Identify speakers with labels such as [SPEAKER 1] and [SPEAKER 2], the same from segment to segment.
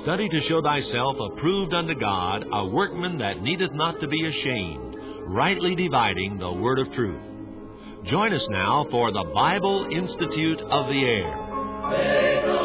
[SPEAKER 1] Study to show thyself approved unto God, a workman that needeth not to be ashamed, rightly dividing the word of truth. Join us now for the Bible Institute of the Air.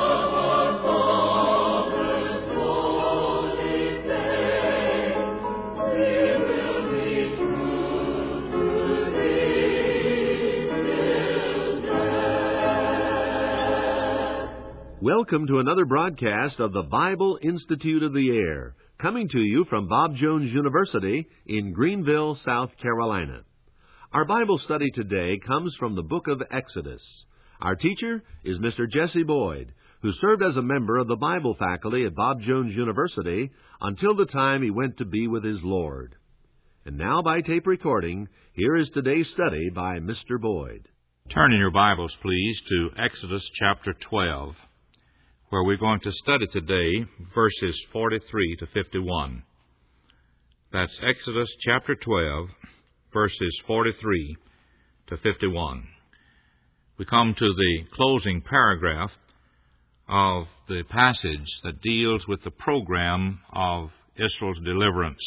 [SPEAKER 1] Welcome to another broadcast of the Bible Institute of the Air, coming to you from Bob Jones University in Greenville, South Carolina. Our Bible study today comes from the book of Exodus. Our teacher is Mr. Jesse Boyd, who served as a member of the Bible faculty at Bob Jones University until the time he went to be with his Lord. And now, by tape recording, here is today's study by Mr. Boyd.
[SPEAKER 2] Turn in your Bibles, please, to Exodus chapter 12. Where we're going to study today verses 43 to 51. That's Exodus chapter 12, verses 43 to 51. We come to the closing paragraph of the passage that deals with the program of Israel's deliverance.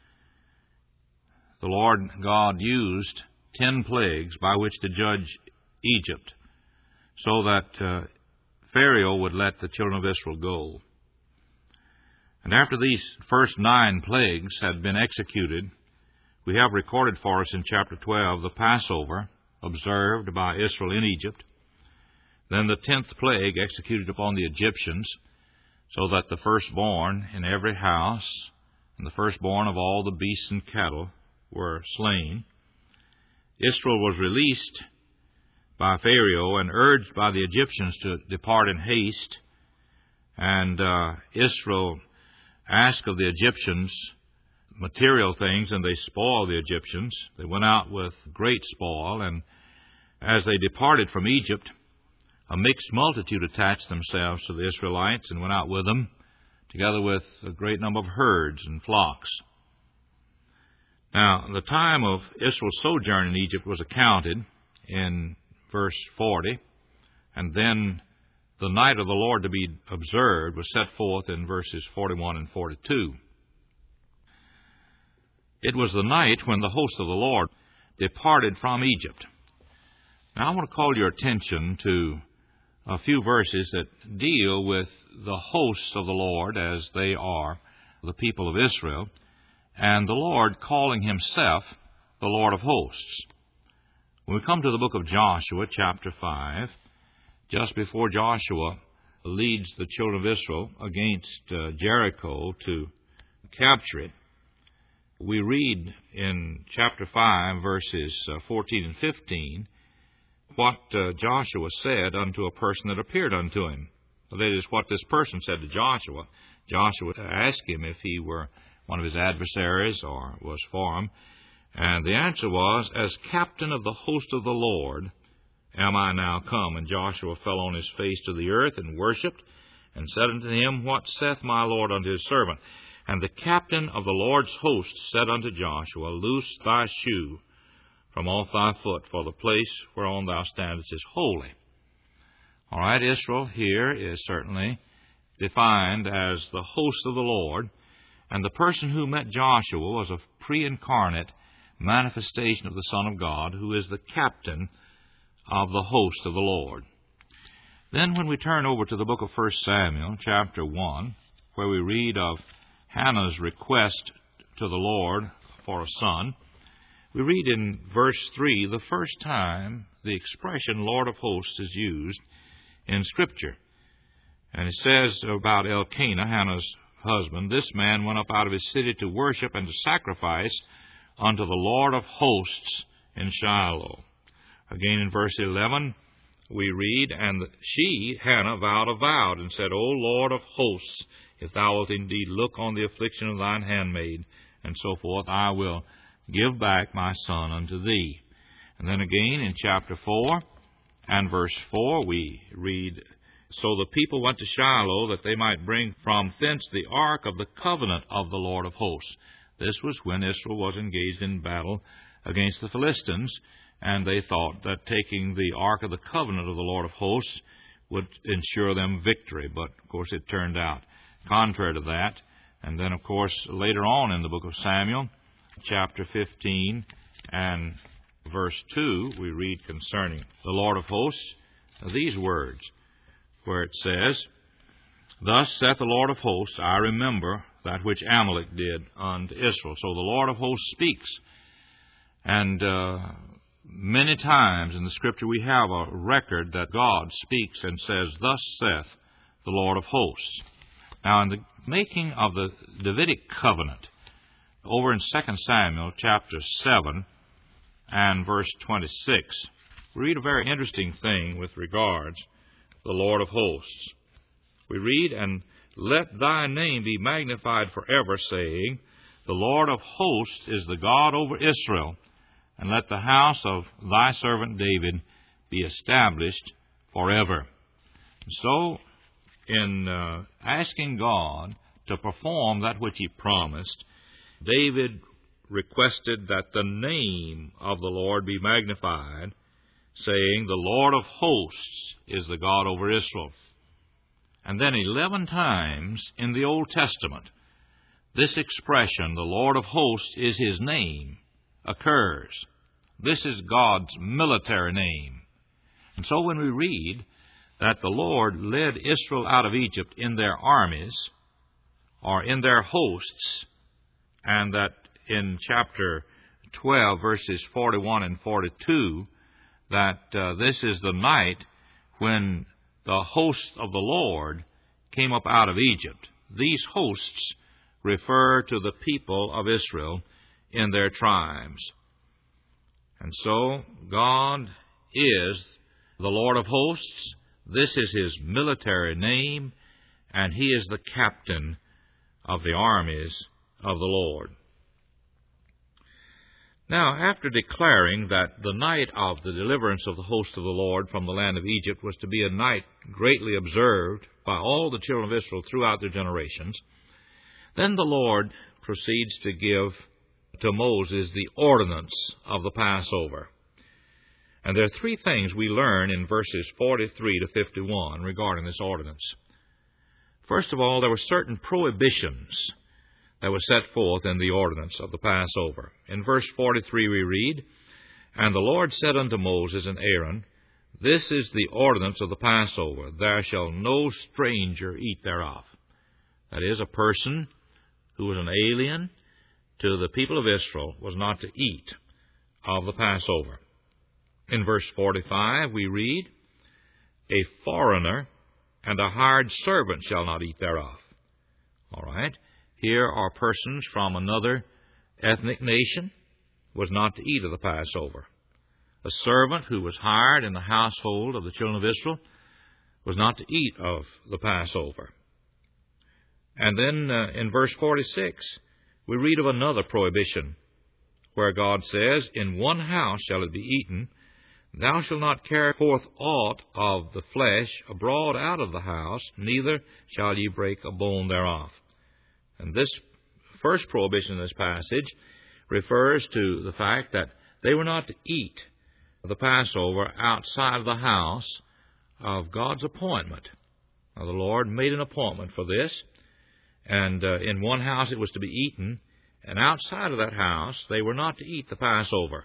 [SPEAKER 2] The Lord God used 10 plagues by which to judge Egypt, so that Pharaoh would let the children of Israel go. And after these first 9 plagues had been executed, we have recorded for us in chapter 12 the Passover observed by Israel in Egypt, then the 10th plague executed upon the Egyptians, so that the firstborn in every house and the firstborn of all the beasts and cattle were slain. Israel was released by Pharaoh and urged by the Egyptians to depart in haste. And Israel asked of the Egyptians material things, and they spoiled the Egyptians. They went out with great spoil, and as they departed from Egypt, a mixed multitude attached themselves to the Israelites and went out with them, together with a great number of herds and flocks. Now, the time of Israel's sojourn in Egypt was accounted in verse 40, and then the night of the Lord to be observed was set forth in verses 41 and 42. It was the night when the host of the Lord departed from Egypt. Now I want to call your attention to a few verses that deal with the hosts of the Lord as they are the people of Israel, and the Lord calling himself the Lord of hosts. When we come to the book of Joshua, chapter 5, just before Joshua leads the children of Israel against Jericho to capture it, we read in chapter 5, verses 14 and 15, what Joshua said unto a person that appeared unto him. That is what this person said to Joshua. Joshua asked him if he were one of his adversaries or was for him. And the answer was, As captain of the host of the Lord am I now come. And Joshua fell on his face to the earth and worshipped, and said unto him, What saith my Lord unto his servant? And the captain of the Lord's host said unto Joshua, Loose thy shoe from off thy foot, for the place whereon thou standest is holy. All right, Israel here is certainly defined as the host of the Lord, and the person who met Joshua was a pre-incarnate manifestation of the Son of God, who is the captain of the host of the Lord. Then when we turn over to the book of 1 Samuel, chapter 1, where we read of Hannah's request to the Lord for a son, we read in verse 3 the first time the expression Lord of hosts is used in Scripture. And it says about Elkanah, Hannah's husband, This man went up out of his city to worship and to sacrifice unto the Lord of hosts in Shiloh. Again in verse 11, we read, And she, Hannah, vowed a vow, and said, O Lord of hosts, if thou wilt indeed look on the affliction of thine handmaid, and so forth, I will give back my son unto thee. And then again in chapter 4 and verse 4, we read, So the people went to Shiloh, that they might bring from thence the ark of the covenant of the Lord of hosts. This was when Israel was engaged in battle against the Philistines, and they thought that taking the Ark of the Covenant of the Lord of hosts would ensure them victory. But, of course, it turned out contrary to that. And then, of course, later on in the book of Samuel, chapter 15 and verse 2, we read concerning the Lord of hosts these words, where it says, "Thus saith the Lord of hosts, I remember that which Amalek did unto Israel." So the Lord of hosts speaks. And many times in the Scripture we have a record that God speaks and says, "Thus saith the Lord of hosts." Now, in the making of the Davidic covenant, over in 2 Samuel chapter 7 and verse 26, we read a very interesting thing with regards to the Lord of hosts. We read, "And let thy name be magnified forever, saying, The Lord of hosts is the God over Israel, and let the house of thy servant David be established forever." So, in asking God to perform that which He promised, David requested that the name of the Lord be magnified, saying, "The Lord of hosts is the God over Israel." And then 11 times in the Old Testament, this expression, "the Lord of hosts is His name," occurs. This is God's military name. And so when we read that the Lord led Israel out of Egypt in their armies, or in their hosts, and that in chapter 12, verses 41 and 42, that this is the night when the host of the Lord came up out of Egypt. These hosts refer to the people of Israel in their tribes. And so God is the Lord of hosts. This is His military name, and He is the captain of the armies of the Lord. Now, after declaring that the night of the deliverance of the host of the Lord from the land of Egypt was to be a night greatly observed by all the children of Israel throughout their generations, then the Lord proceeds to give to Moses the ordinance of the Passover. And there are three things we learn in verses 43 to 51 regarding this ordinance. First of all, there were certain prohibitions that were set forth in the ordinance of the Passover. In verse 43 we read, "And the Lord said unto Moses and Aaron, This is the ordinance of the Passover. There shall no stranger eat thereof." That is, a person who was an alien to the people of Israel was not to eat of the Passover. In verse 45 we read, "A foreigner and a hired servant shall not eat thereof." All right. Here are persons from another ethnic nation was not to eat of the Passover. A servant who was hired in the household of the children of Israel was not to eat of the Passover. And then in verse 46, we read of another prohibition, where God says, "In one house shall it be eaten. Thou shalt not carry forth aught of the flesh abroad out of the house, neither shall ye break a bone thereof." And this first prohibition in this passage refers to the fact that they were not to eat the Passover outside of the house of God's appointment. Now, the Lord made an appointment for this, and in one house it was to be eaten, and outside of that house they were not to eat the Passover.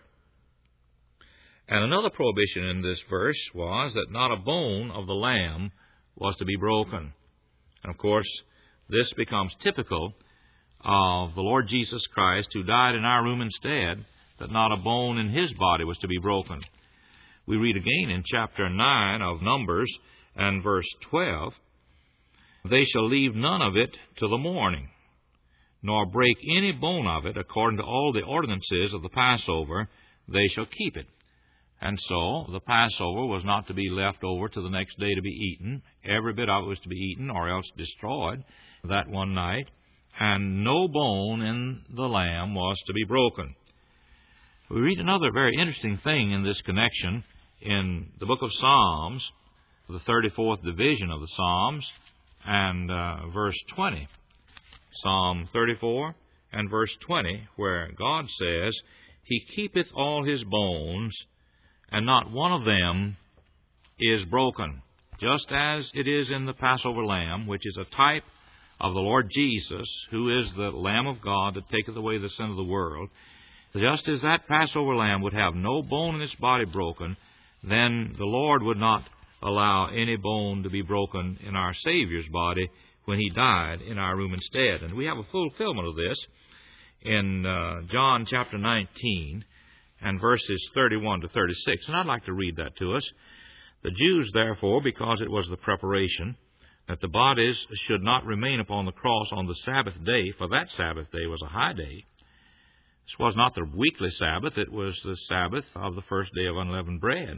[SPEAKER 2] And another prohibition in this verse was that not a bone of the lamb was to be broken. And of course, this becomes typical of the Lord Jesus Christ, who died in our room instead, that not a bone in His body was to be broken. We read again in chapter 9 of Numbers and verse 12, "They shall leave none of it till the morning, nor break any bone of it. According to all the ordinances of the Passover, they shall keep it." And so the Passover was not to be left over to the next day to be eaten. Every bit of it was to be eaten or else destroyed that one night. And no bone in the lamb was to be broken. We read another very interesting thing in this connection in the book of Psalms, the 34th division of the Psalms, and verse 20. Psalm 34 and verse 20, where God says, "He keepeth all His bones, and not one of them is broken." Just as it is in the Passover lamb, which is a type of the Lord Jesus, who is the Lamb of God that taketh away the sin of the world, just as that Passover lamb would have no bone in its body broken, then the Lord would not allow any bone to be broken in our Savior's body when He died in our room instead. And we have a fulfillment of this in John chapter 19 and verses 31 to 36. And I'd like to read that to us. The Jews, therefore, because it was the preparation that the bodies should not remain upon the cross on the Sabbath day, for that Sabbath day was a high day. This was not the weekly Sabbath, it was the Sabbath of the first day of unleavened bread.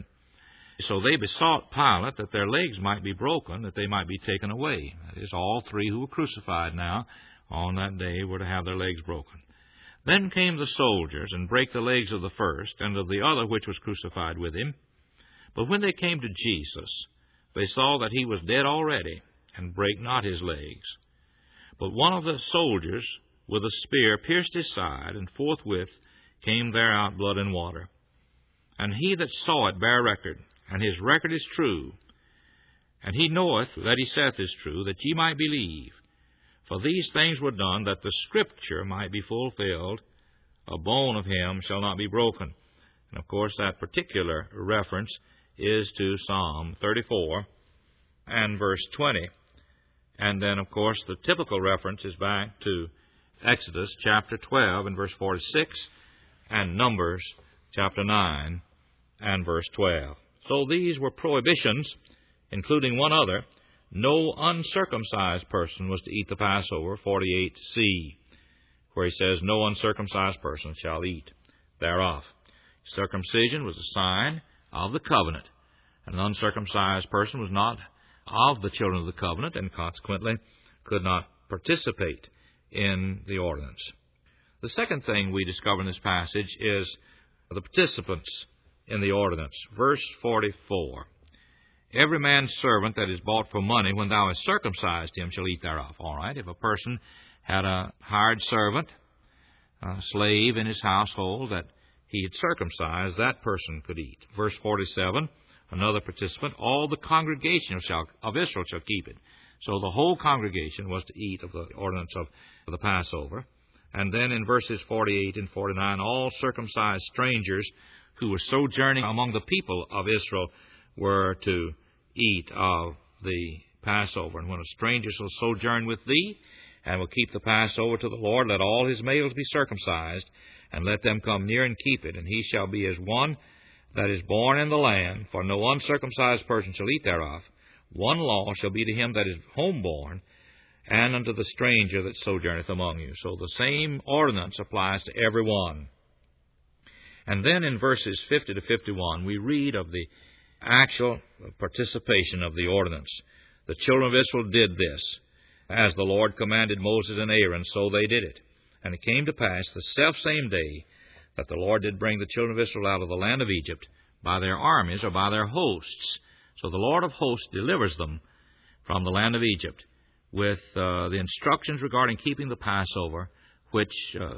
[SPEAKER 2] So they besought Pilate that their legs might be broken, that they might be taken away. That is, all three who were crucified now on that day were to have their legs broken. Then came the soldiers, and brake the legs of the first, and of the other which was crucified with him. But when they came to Jesus, they saw that he was dead already, and brake not his legs. But one of the soldiers with a spear pierced his side, and forthwith came there out blood and water. And he that saw it bare record, and his record is true. And he knoweth that he saith is true, that ye might believe. For these things were done, that the Scripture might be fulfilled, a bone of him shall not be broken. And of course that particular reference is to Psalm 34 and verse 20. And then, of course, the typical reference is back to Exodus chapter 12 and verse 46, and Numbers chapter 9 and verse 12. So these were prohibitions, including one other. No uncircumcised person was to eat the Passover, 48c, where he says, no uncircumcised person shall eat thereof. Circumcision was a sign of the covenant. An uncircumcised person was not of the children of the covenant, and consequently could not participate in the ordinance. The second thing we discover in this passage is the participants in the ordinance. Verse 44. Every man's servant that is bought for money, when thou hast circumcised him, shall eat thereof. All right, if a person had a hired servant, a slave in his household that he had circumcised, that person could eat. Verse 47, another participant, all the congregation of Israel shall keep it. So the whole congregation was to eat of the ordinance of the Passover. And then in verses 48 and 49, all circumcised strangers who were sojourning among the people of Israel were to eat of the Passover. And when a stranger shall sojourn with thee, and will keep the Passover to the Lord, let all his males be circumcised, and let them come near and keep it. And he shall be as one that is born in the land, for no uncircumcised person shall eat thereof. One law shall be to him that is homeborn, and unto the stranger that sojourneth among you. So the same ordinance applies to every one. And then in verses 50 to 51, we read of the actual participation of the ordinance. The children of Israel did this. As the Lord commanded Moses and Aaron, so they did it. And it came to pass the selfsame day that the Lord did bring the children of Israel out of the land of Egypt by their armies or by their hosts. So the Lord of hosts delivers them from the land of Egypt with the instructions regarding keeping the Passover, which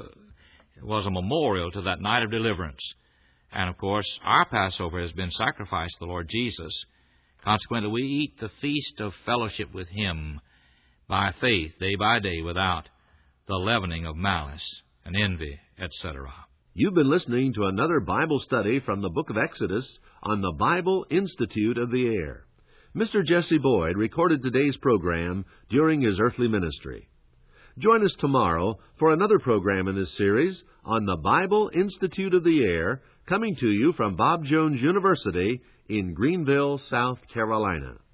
[SPEAKER 2] was a memorial to that night of deliverance. And, of course, our Passover has been sacrificed to the Lord Jesus. Consequently, we eat the feast of fellowship with Him by faith, day by day, without the leavening of malice and envy, etc.
[SPEAKER 1] You've been listening to another Bible study from the book of Exodus on the Bible Institute of the Air. Mr. Jesse Boyd recorded today's program during his earthly ministry. Join us tomorrow for another program in this series on the Bible Institute of the Air, coming to you from Bob Jones University in Greenville, South Carolina.